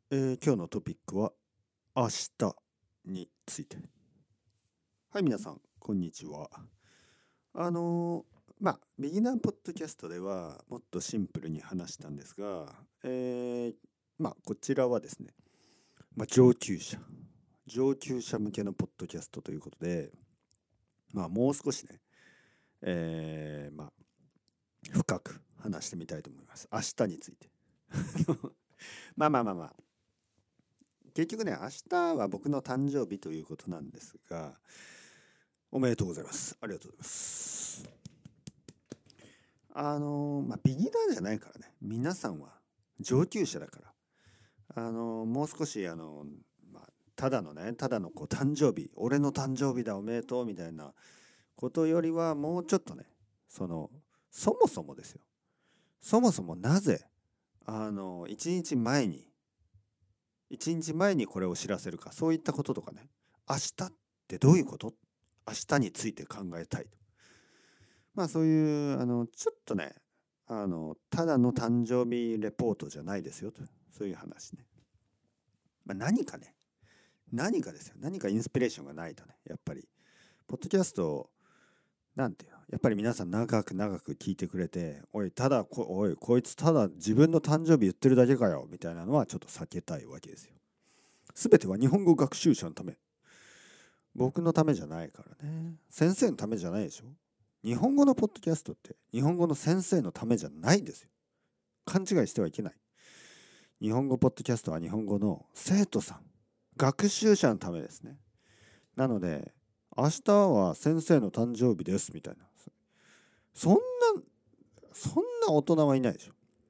今日のトピックは明日について。はい、皆さん、こんにちは。ビギナーポッドキャストではもっとシンプルに話したんですが、こちらはですね、上級者向けのポッドキャストということで、もう少しね、深く話してみたいと思います。明日について。まあまあまあまあ。結局ね、明日は僕の誕生日ということなんですが、おめでとうございます。ありがとうございます。ビギナーじゃないからね。皆さんは上級者だから。もう少し、ただの誕生日、俺の誕生日だ、おめでとうみたいなことよりは、もうちょっとね、そもそもですよ。そもそもなぜ、一日前に、これを知らせるか、そういったこととかね、明日ってどういうこと？明日について考えたいと。そういう、ちょっとね、ただの誕生日レポートじゃないですよと。そういう話ね。何かですよ。何かインスピレーションがないとね、やっぱり、ポッドキャストを、やっぱり皆さん長く聞いてくれて、おい、こいつただ自分の誕生日言ってるだけかよ、みたいなのはちょっと避けたいわけですよ。すべては日本語学習者のため。僕のためじゃないからね。先生のためじゃないでしょ。日本語のポッドキャストって日本語の先生のためじゃないですよ。勘違いしてはいけない。日本語ポッドキャストは日本語の生徒さん、学習者のためですね。なので、明日は先生の誕生日ですみたいな。そんな大人はいないでしょ。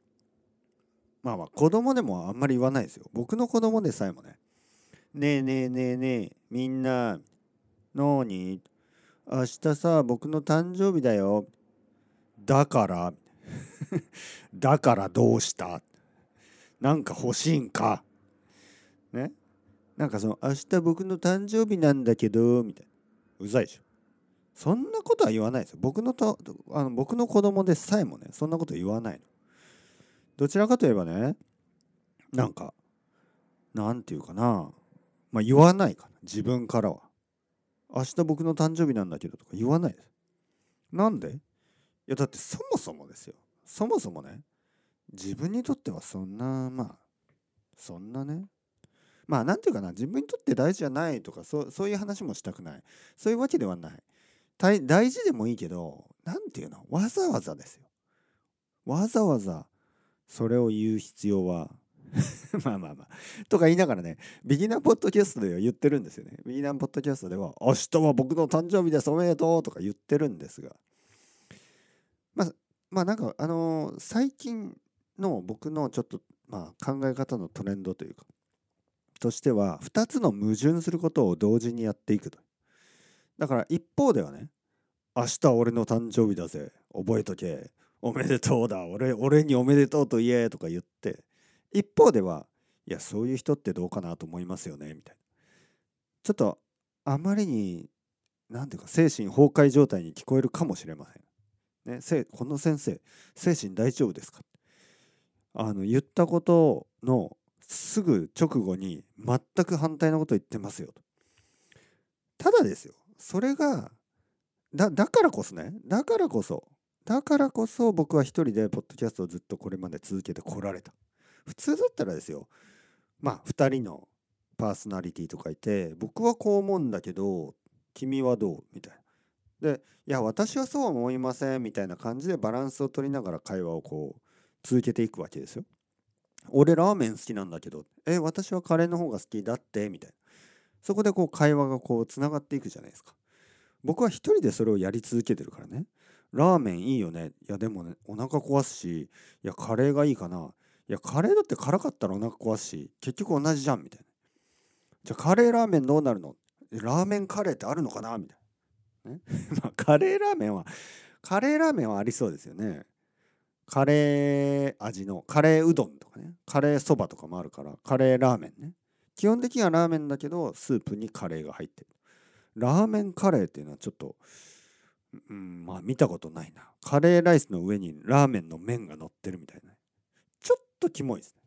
子供でもあんまり言わないですよ。僕の子供でさえもね、ねえねえねえねえ、みんな、のに、明日さ、僕の誕生日だよ。だからだからどうした？なんか欲しいんか？ね。明日僕の誕生日なんだけど、みたいな。うざいでしょ。そんなことは言わないですよ。僕の子供でさえもね、そんなこと言わないの。どちらかといえばね、なんか、なんていうかな。言わないかな。自分からは。明日僕の誕生日なんだけどとか言わないです。なんで？いや、だってそもそもですよ。そもそもね、自分にとってはそんなね、なんていうかな、自分にとって大事じゃないとか、そういう話もしたくない。そういうわけではない。大事でもいいけど、なんていうの、わざわざですよ。わざわざそれを言う必要はとか言いながらね、ビギナーポッドキャストでは言ってるんですよね。ビギナーポッドキャストでは、明日は僕の誕生日です、おめでとうとか言ってるんですが、まあ、最近の僕のちょっと、考え方のトレンドというか、としては、2つの矛盾することを同時にやっていくと。だから一方ではね、明日俺の誕生日だぜ、覚えとけ、おめでとうだ、俺におめでとうと言えとか言って、一方では、いや、そういう人ってどうかなと思いますよね、みたいな。ちょっと、あまりに、なんていうか、精神崩壊状態に聞こえるかもしれません。ね、この先生、精神大丈夫ですか？言ったことのすぐ直後に全く反対のことを言ってますよと。ただですよ、それが、だからこそね、だからこそ僕は一人でポッドキャストをずっとこれまで続けてこられた。普通だったらですよ、二人のパーソナリティとかいて、僕はこう思うんだけど、君はどうみたいな。で、いや、私はそうは思いませんみたいな感じでバランスを取りながら会話を続けていくわけですよ。俺ラーメン好きなんだけど、私はカレーの方が好きだってみたいな。そこで会話がつながっていくじゃないですか。僕は一人でそれをやり続けてるからね。ラーメンいいよね。いやでもね、お腹壊すし、いやカレーがいいかな。いやカレーだって辛かったらお腹壊すし、結局同じじゃんみたいな。じゃあカレーラーメンどうなるの？ラーメンカレーってあるのかなみたいな。ね。カレーラーメンは、ありそうですよね。カレー味のカレーうどんとかね、カレーそばとかもあるから、カレーラーメンね。基本的にはラーメンだけどスープにカレーが入ってる。ラーメンカレーっていうのはちょっと、見たことないな。カレーライスの上にラーメンの麺が乗ってるみたいな。ちょっとキモいですね。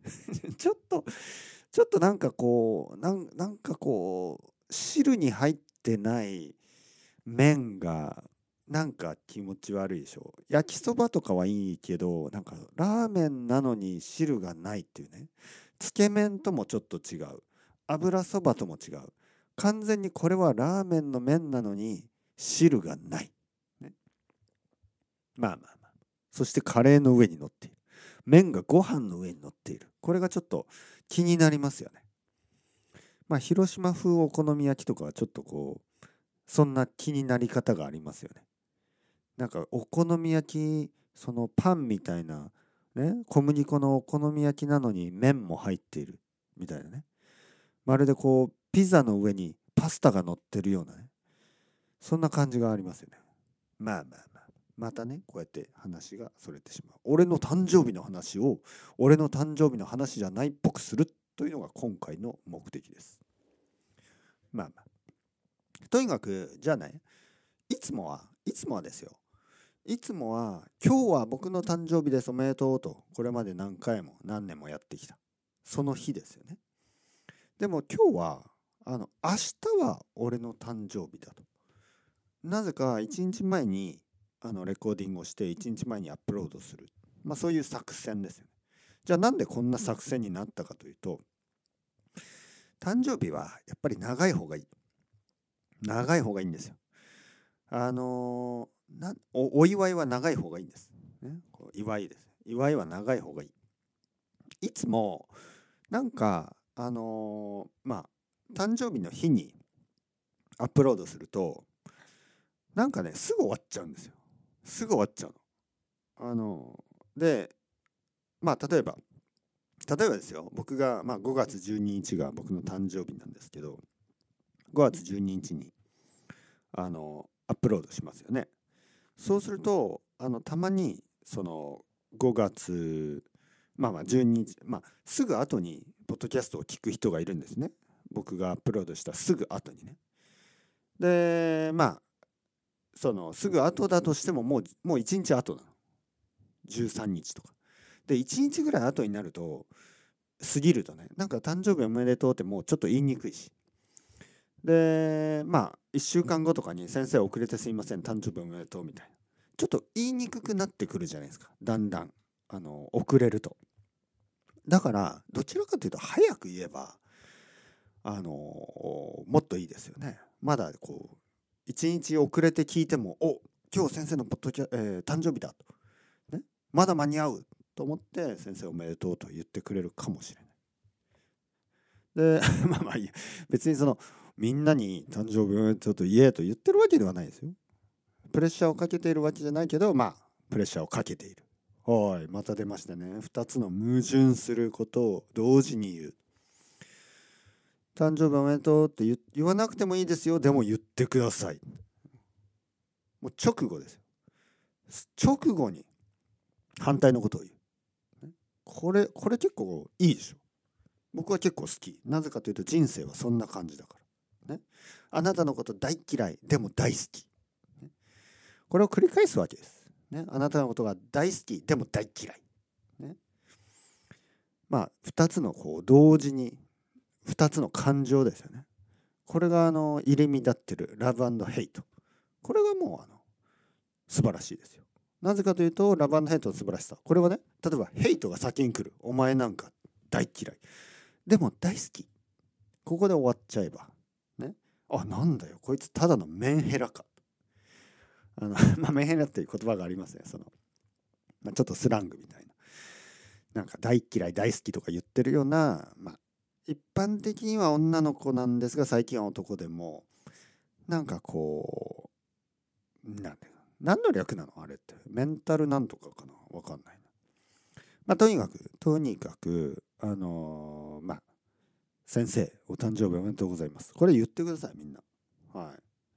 ちょっとなんかこうなんかこう汁に入ってない麺がなんか気持ち悪いでしょ。焼きそばとかはいいけど、なんかラーメンなのに汁がないっていうね。つけ麺ともちょっと違う。油そばとも違う。完全にこれはラーメンの麺なのに汁がない。ね、まあまあまあ。そしてカレーの上に乗っている。麺がご飯の上に乗っている。これがちょっと気になりますよね。まあ広島風お好み焼きとかはちょっとこう、そんな気になり方がありますよね。なんかお好み焼き、そのパンみたいな、ね、小麦粉のお好み焼きなのに麺も入っているみたいなね。まるでこうピザの上にパスタが乗ってるようなね、そんな感じがありますよね。まあまあまあ、またね、こうやって話がそれてしまう。俺の誕生日の話を俺の誕生日の話じゃないっぽくするというのが今回の目的です。まあまあ、とにかくじゃあね、いつもはですよ。いつもは今日は僕の誕生日ですおめでとうとこれまで何回も何年もやってきたその日ですよね。でも今日は明日は俺の誕生日だと。なぜか1日前にレコーディングをして1日前にアップロードする。まあそういう作戦ですよね。じゃあなんでこんな作戦になったかというと、誕生日はやっぱり長い方がいい。長い方がいいんですよ。お祝いは長い方がいいんです。ね、祝いです。祝いは長い方がいい。いつもなんかまあ誕生日の日にアップロードするとなんかねすぐ終わっちゃうんですよ。すぐ終わっちゃうの。でまあ例えばですよ、僕が、まあ、5月12日が僕の誕生日なんですけど、5月12日にアップロードしますよね。そうするとたまにその5月12日、すぐ後にポッドキャストを聞く人がいるんですね。僕がアップロードしたすぐ後にね。でそのすぐ後だとしてももう1日後なの。13日とかで1日ぐらい後になると過ぎるとね、なんか誕生日おめでとうってもうちょっと言いにくいし、で1週間後とかに先生遅れてすいません誕生日おめでとうみたいな、ちょっと言いにくくなってくるじゃないですか、だんだん遅れると。だからどちらかというと早く言えばもっといいですよね。まだこう一日遅れて聞いても今日先生の誕生日だと、ね、まだ間に合うと思って先生おめでとうと言ってくれるかもしれない。でいいや、別にそのみんなに誕生日おめでとうと言えと言ってるわけではないですよ。プレッシャーをかけているわけじゃないけどプレッシャーをかけている。はい、また出ましたね。2つの矛盾することを同時に言う。誕生日おめでとうって言わなくてもいいですよ。でも言ってください。もう直後ですよ。直後に反対のことを言う。これ結構いいでしょ。僕は結構好き。なぜかというと人生はそんな感じだから。ね。あなたのこと大嫌い。でも大好き。ね、これを繰り返すわけです。ね。あなたのことが大好き。でも大嫌い。ね。2つのこう同時に2つの感情ですよね。これが入り乱ってるラブ&ヘイト。これがもう素晴らしいですよ。なぜかというとラブ&ヘイトの素晴らしさ。これはね、例えばヘイトが先に来る。お前なんか大嫌い。でも大好き。ここで終わっちゃえば。ね。なんだよ。こいつただのメンヘラか。メンヘラっていう言葉がありますね。ちょっとスラングみたいな。なんか大嫌い大好きとか言ってるような、一般的には女の子なんですが最近は男でもなんかこう何の略なのあれって、メンタルなんとかかな、わかんないな。とにかく先生お誕生日おめでとうございます、これ言ってくださいみんな。はい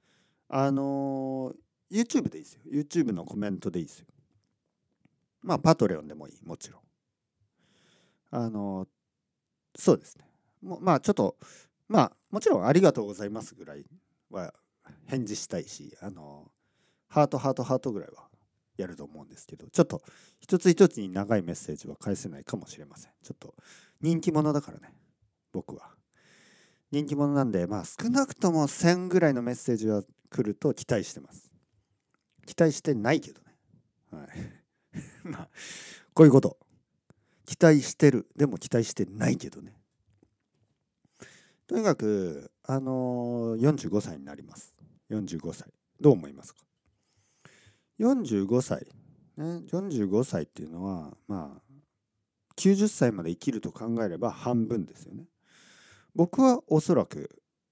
。YouTube でいいですよ。 YouTube のコメントでいいですよ。パトレオンでもいい、もちろん。そうですね。ちょっともちろんありがとうございますぐらいは返事したいし、ハートハートハートぐらいはやると思うんですけど、ちょっと一つ一つに長いメッセージは返せないかもしれません。ちょっと人気者だからね。僕は人気者なんで、少なくとも1000ぐらいのメッセージは来ると期待してます。期待してないけどね。はい。こういうこと。期待してる。でも期待してないけどね。とにかく45歳になります。45歳。どう思いますか？45歳、ね、45歳っていうのは90歳まで生きると考えれば半分ですよね。僕はおそらく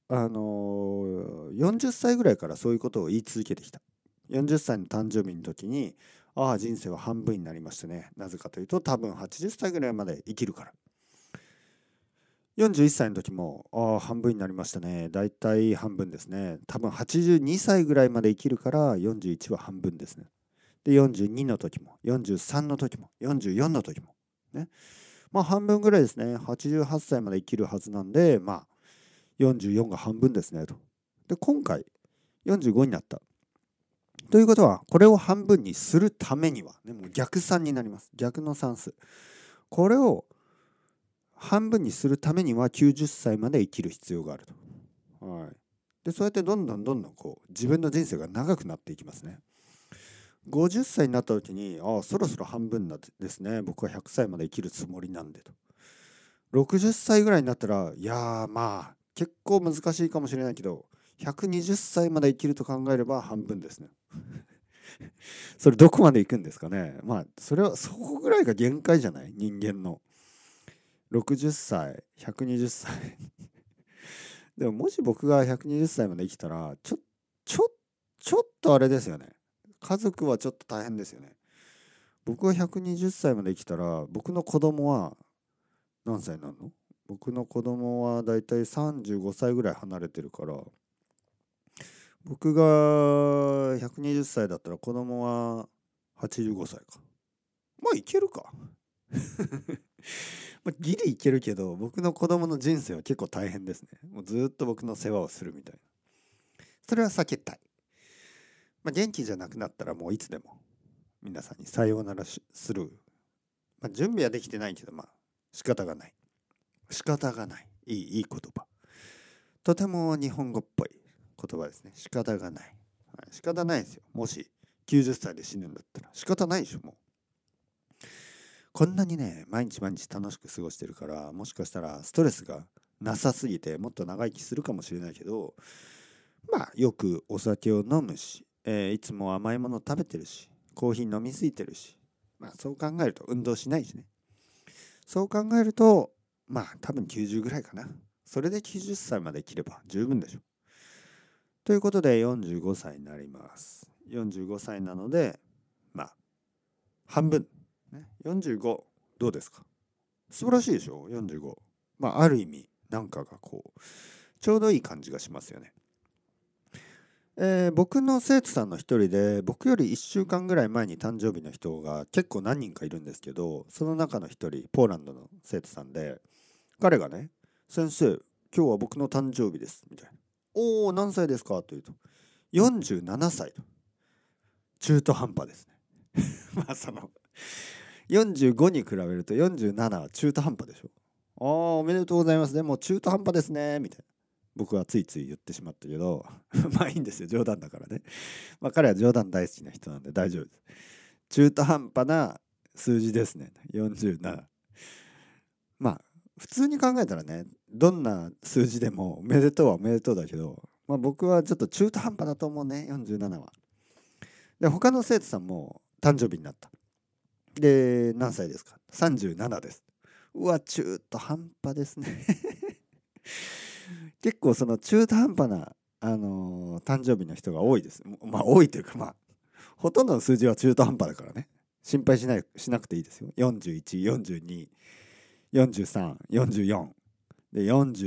40歳ぐらいからそういうことを言い続けてきた。40歳の誕生日の時に人生は半分になりましたね。なぜかというと多分80歳ぐらいまで生きるから。41歳の時も半分になりましたね。だいたい半分ですね。多分82歳ぐらいまで生きるから41は半分ですね。で42の時も43の時も44の時もね、半分ぐらいですね。88歳まで生きるはずなんで44が半分ですねと。で今回45になった。ということはこれを半分にするためには、ね、もう逆算になります。逆の算数。これを半分にするためには90歳まで生きる必要があると。はい。でそうやってどんどん自分の人生が長くなっていきますね。50歳になった時にそろそろ半分ですね。僕は100歳まで生きるつもりなんでと。60歳ぐらいになったら結構難しいかもしれないけど120歳まで生きると考えれば半分ですね。それどこまで行くんですかね。それはそこぐらいが限界じゃない？人間の60歳120歳でももし僕が120歳まで生きたらちょっとあれですよね。家族はちょっと大変ですよね。僕が120歳まで生きたら僕の子供は何歳になるの？僕の子供はだいたい35歳ぐらい離れてるから、僕が120歳だったら子供は85歳か。いけるか。ギリいけるけど、僕の子供の人生は結構大変ですね。もうずっと僕の世話をするみたいな。それは避けたい。元気じゃなくなったらもういつでも皆さんにさようならする。準備はできてないけど、仕方がない。仕方がない。いい言葉。とても日本語っぽい言葉ですね。仕方がない。仕方ないですよ。もし90歳で死ぬんだったら仕方ないでしょ。もうこんなにね毎日楽しく過ごしてるから、もしかしたらストレスがなさすぎてもっと長生きするかもしれないけど、よくお酒を飲むし、いつも甘いもの食べてるし、コーヒー飲みすぎてるし、そう考えると運動しないしね。そう考えると多分90ぐらいかな。それで90歳まで生きれば十分でしょ。ということで45歳になります。45歳なので半分、ね、45どうですか？素晴らしいでしょ。45、ある意味なんかがちょうどいい感じがしますよね。僕の生徒さんの一人で僕より1週間ぐらい前に誕生日の人が結構何人かいるんですけど、その中の一人ポーランドの生徒さんで、彼がね「先生今日は僕の誕生日です」みたいな。「おお何歳ですか？」というと47歳と。中途半端ですね。その45に比べると47は中途半端でしょ。おめでとうございますね。もう中途半端ですねみたいな。僕はついつい言ってしまったけどいいんですよ、冗談だからね。彼は冗談大好きな人なんで大丈夫です。中途半端な数字ですね、47。普通に考えたらね、どんな数字でもおめでとうはおめでとうだけど、僕はちょっと中途半端だと思うね、47は。で他の生徒さんも誕生日になった。で何歳ですか？ 37 です。うわ中途半端ですね。結構その中途半端な、誕生日の人が多いです。多いというかほとんどの数字は中途半端だからね。心配しなくていいですよ。41、42、43、44で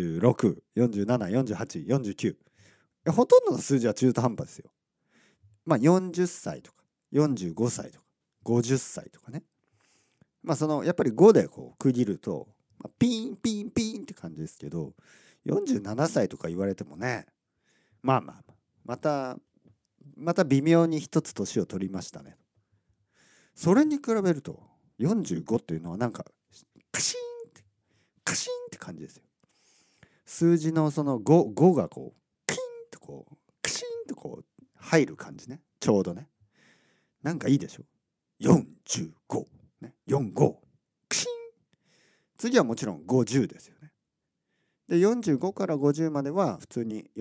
46、47、48、49。ほとんどの数字は中途半端ですよ。40歳とか45歳とか50歳とかね。そのやっぱり5で区切ると、ピンピンピンって感じですけど、47歳とか言われてもね、また微妙に一つ年を取りましたね。それに比べると45っていうのはなんかカシーンってカシンって感じですよ。数字のその 5がこうキンとこうカシンとこう入る感じね。ちょうどね。なんかいいでしょ。45ね。45クシン。次はもちろん50ですよね。で45から50までは普通に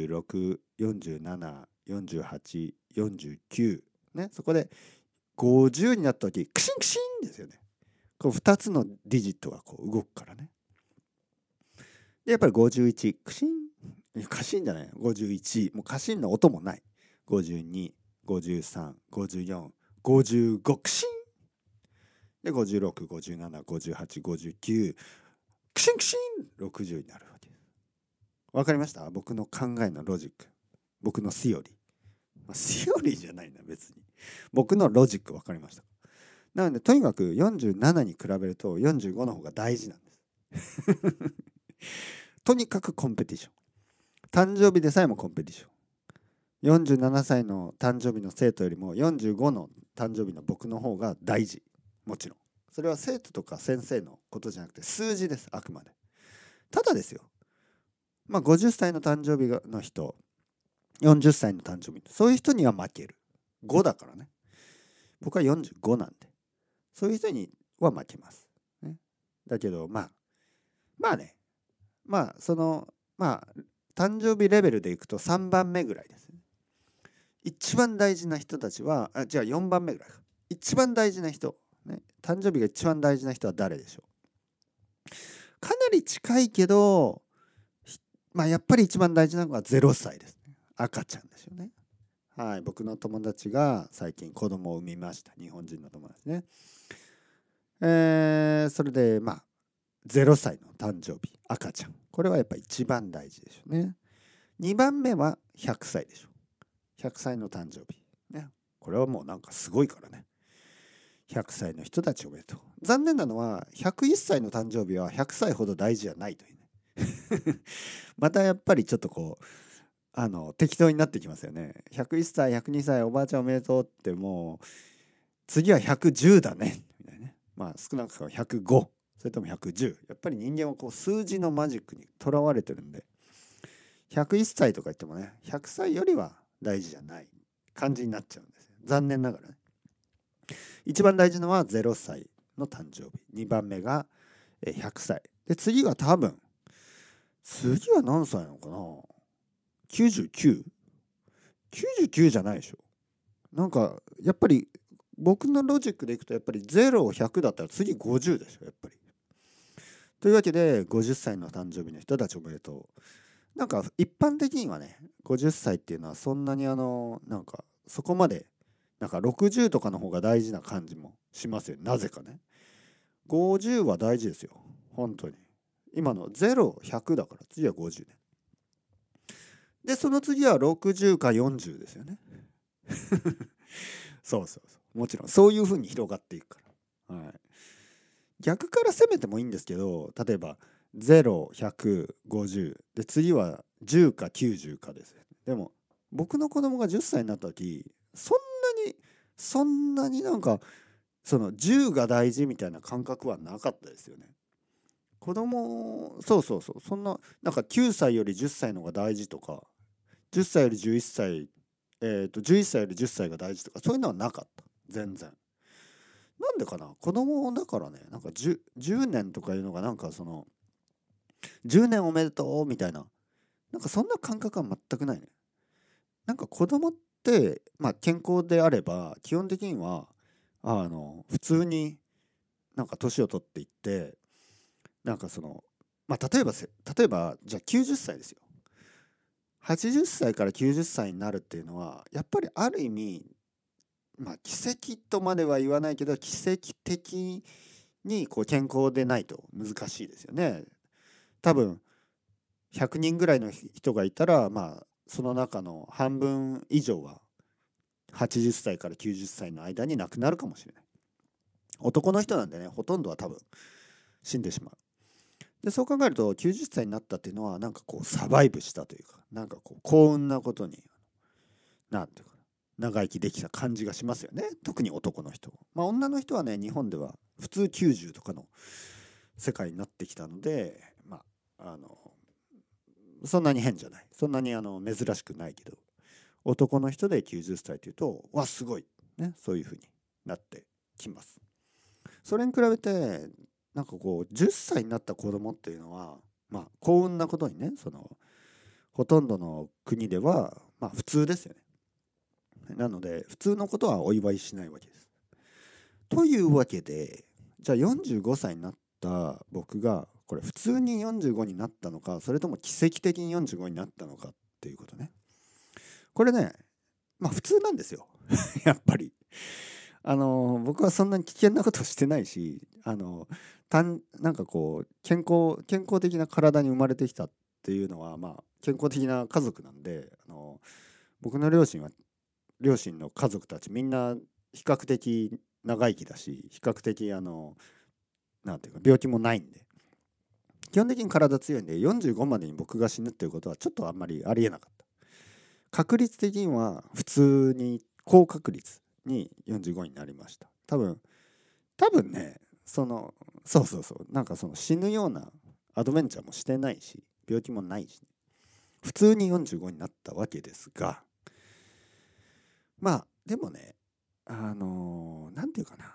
46、47、48、49ね。そこで50になった時クシンクシンですよね。こう2つのディジットがこう動くからね。でやっぱり51クシン、カシンじゃない、51もうカシンの音もない。52、53、54、55クシンで56、57、58、59クシンクシン60になるわけです。わかりました？僕の考えのロジック、僕のシオリー、シオリーじゃないな別に、僕のロジックわかりました？なのでとにかく47に比べると45の方が大事なんですとにかくコンペティション、誕生日でさえもコンペティション。47歳の誕生日の生徒よりも45の誕生日の僕の方が大事。もちろんそれは生徒とか先生のことじゃなくて数字です、あくまで。ただですよ、50歳の誕生日の人、40歳の誕生日、そういう人には負ける。5だからね。僕は45なんでそういう人には負けます、ね。だけどね、その誕生日レベルでいくと3番目ぐらいですね。一番大事な人たちはじゃあ4番目ぐらいか。一番大事な人、ね、誕生日が一番大事な人は誰でしょう？かなり近いけど、やっぱり一番大事なのは0歳ですね。赤ちゃんですよね。はい、僕の友達が最近子供を産みました。日本人の友達ね。それで0歳の誕生日、赤ちゃん、これはやっぱ一番大事でしょうね。2番目は100歳でしょ。100歳の誕生日、ね、これはもうなんかすごいからね。100歳の人たちおめでとう。残念なのは101歳の誕生日は100歳ほど大事じゃないというねまたやっぱりちょっとこう適当になってきますよね。101歳102歳おばあちゃんおめでとうってもう次は110だねみたいなね。少なくとも105、それとも110。やっぱり人間はこう数字のマジックにとらわれてるんで、101歳とか言ってもね、100歳よりは大事じゃない感じになっちゃうんですよ。残念ながらね。一番大事なのは0歳の誕生日。2番目が100歳。で、次は多分、次は何歳なのかな？ 99？99 じゃないでしょ。なんか、やっぱり、僕のロジックでいくと、やっぱり0を100だったら次50でしょ、やっぱり。というわけで、50歳の誕生日の人たちおめでとう。なんか、一般的にはね、50歳っていうのはそんなになんか、そこまで、なんか60とかの方が大事な感じもしますよ。なぜかね。50は大事ですよ。本当に。今の0、100だから次は50ね。で、その次は60か40ですよね。そうそうそう。もちろんそういう風に広がっていくから。はい。逆から攻めてもいいんですけど、例えば0、100、50で次は10か90かです。でも僕の子供が10歳になった時、そんなになんかその10が大事みたいな感覚はなかったですよね。子供、そうそうそう、そんななんか9歳より10歳の方が大事とか、10歳より11歳、11歳より10歳が大事とか、そういうのはなかった。全然。なんでかな、子供だからね、なんか 10年とかいうのがなんかその10年おめでとうみたいな、なんかそんな感覚は全くないね。なんか子供って健康であれば基本的には普通になんか年を取っていって、なんかその例えばじゃあ90歳ですよ。80歳から90歳になるっていうのはやっぱりある意味奇跡とまでは言わないけど奇跡的にこう健康でないと難しいですよね。多分100人ぐらいの人がいたらその中の半分以上は80歳から90歳の間に亡くなるかもしれない。男の人なんでね、ほとんどは多分死んでしまう。でそう考えると90歳になったっていうのはなんかこうサバイブしたというか、なんかこう幸運なことになんていうか長生きできた感じがしますよね。特に男の人。女の人はね、日本では普通90とかの世界になってきたので、そんなに変じゃない、そんなに珍しくないけど、男の人で90歳というとわすごいね、そういう風になってきます。それに比べてなんかこう10歳になった子供っていうのは幸運なことにね、ほとんどの国では普通ですよね。なので普通のことはお祝いしないわけです。というわけで、じゃあ45歳になった僕がこれ普通に45になったのか、それとも奇跡的に45になったのかっていうことね。これね、普通なんですよやっぱり。僕はそんなに危険なことしてないし、なんかこう健康的な体に生まれてきたっていうのは健康的な家族なんで、僕の両親の家族たちみんな比較的長生きだし、比較的なんていうか病気もないんで、基本的に体強いんで、45までに僕が死ぬっていうことはちょっとあんまりありえなかった。確率的には普通に高確率に45になりました。多分ね、そうなんか死ぬようなアドベンチャーもしてないし、病気もないし、普通に45になったわけですが、でもね、なんていうかな、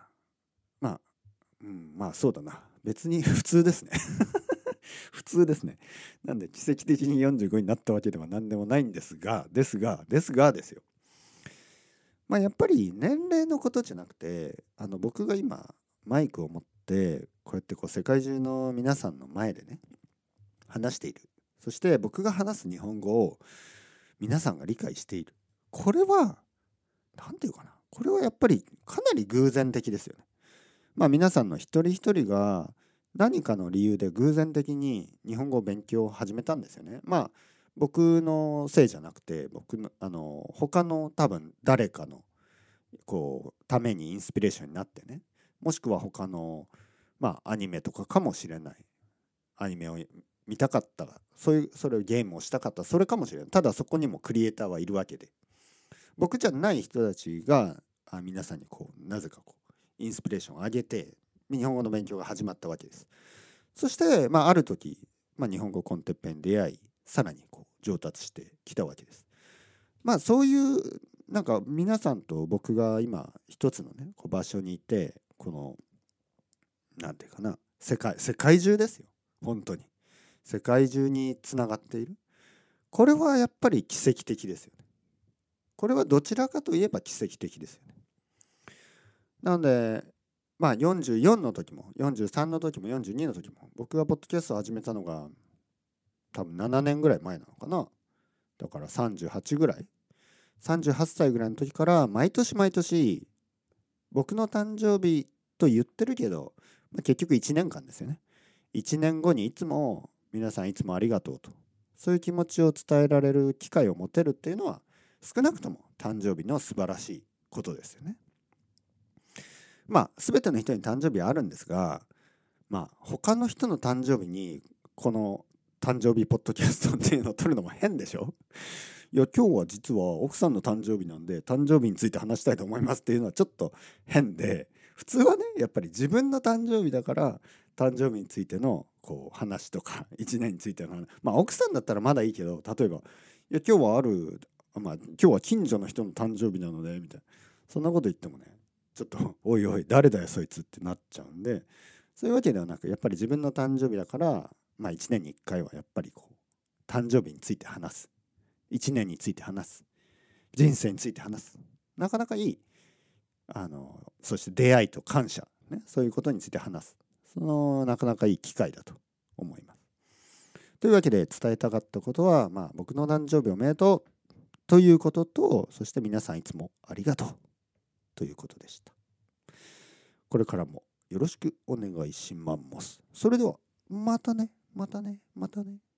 そうだな、別に普通ですね普通ですね。なんで奇跡的に45になったわけでは何でもないんですがですよ。やっぱり年齢のことじゃなくて、僕が今マイクを持ってこうやって世界中の皆さんの前でね話している。そして僕が話す日本語を皆さんが理解している。これはなんていうかな。これはやっぱりかなり偶然的ですよね。皆さんの一人一人が何かの理由で偶然的に日本語を勉強を始めたんですよね。僕のせいじゃなくて、僕の他の多分誰かのためにインスピレーションになってね、もしくは他のアニメとかかもしれない。アニメを見たかった、それをゲームをしたかった、それかもしれない。ただそこにもクリエイターはいるわけで、僕じゃない人たちが皆さんになぜかインスピレーションを上げて日本語の勉強が始まったわけです。そして、ある時、日本語コンテッペに出会い、さらに上達してきたわけです。そういうなんか皆さんと僕が今一つのね場所にいて、なんていうかな、世界中ですよ。本当に世界中につながっている。これはやっぱり奇跡的ですよね。これはどちらかといえば奇跡的ですよね。なので44の時も43の時も42の時も、僕がポッドキャストを始めたのが多分7年ぐらい前なのかな。だから38ぐらい、38歳ぐらいの時から毎年毎年僕の誕生日と言ってるけど、結局1年間ですよね。1年後にいつも皆さんいつもありがとうと、そういう気持ちを伝えられる機会を持てるっていうのは少なくとも誕生日の素晴らしいことですよね。全ての人に誕生日はあるんですが、他の人の誕生日にこの誕生日ポッドキャストっていうのを撮るのも変でしょ。いや今日は実は奥さんの誕生日なんで誕生日について話したいと思いますっていうのはちょっと変で、普通はねやっぱり自分の誕生日だから誕生日についての話とか1年についての話、奥さんだったらまだいいけど、例えばいや今日は今日は近所の人の誕生日なのでみたいな、そんなこと言ってもねちょっとおいおい誰だよそいつってなっちゃうんで、そういうわけではなく、やっぱり自分の誕生日だから1年に1回はやっぱり誕生日について話す、1年について話す、人生について話す、なかなかいいそして出会いと感謝、ね、そういうことについて話す、なかなかいい機会だと思います。というわけで伝えたかったことは、僕の誕生日おめでとうということと、そして皆さんいつもありがとうということでした。これからもよろしくお願いします。それではまたね。